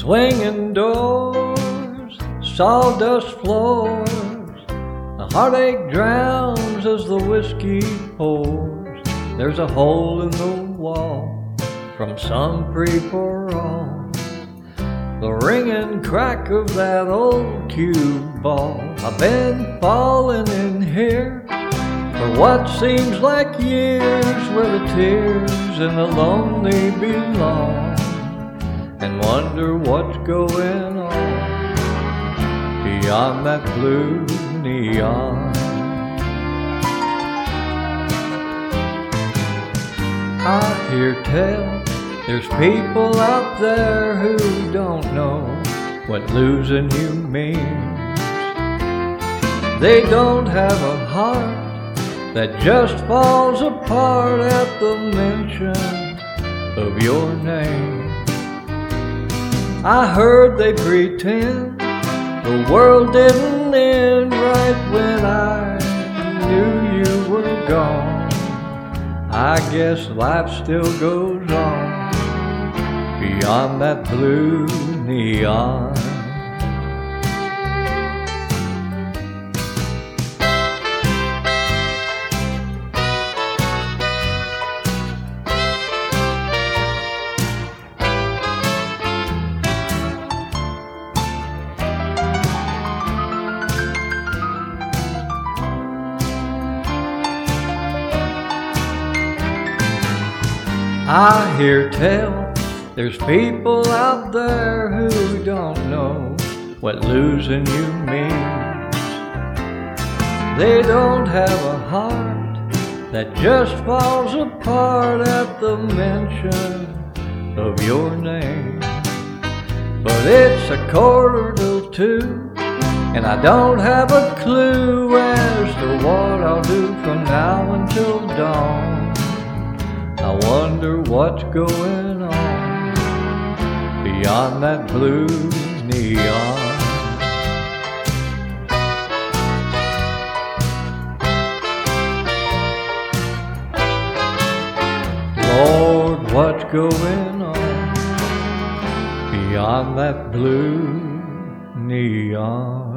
Swinging doors, sawdust floors, the heartache drowns as the whiskey pours. There's a hole in the wall from some free-for-all, the ringing crack of that old cue ball. I've been falling in here for what seems like years, where the tears and the lonely belong, and wonder what's going on beyond that blue neon. I hear tell there's people out there who don't know what losing you means. They don't have a heart that just falls apart at the mention of your name. I heard they pretend the world didn't end right when I knew you were gone. I guess life still goes on beyond that blue neon. I hear tell there's people out there who don't know what losing you means. They don't have a heart that just falls apart at the mention of your name. But it's 1:45, and I don't have a clue as to what I'll do from now until dawn. I wonder what's going on beyond that blue neon. Lord, what's going on beyond that blue neon?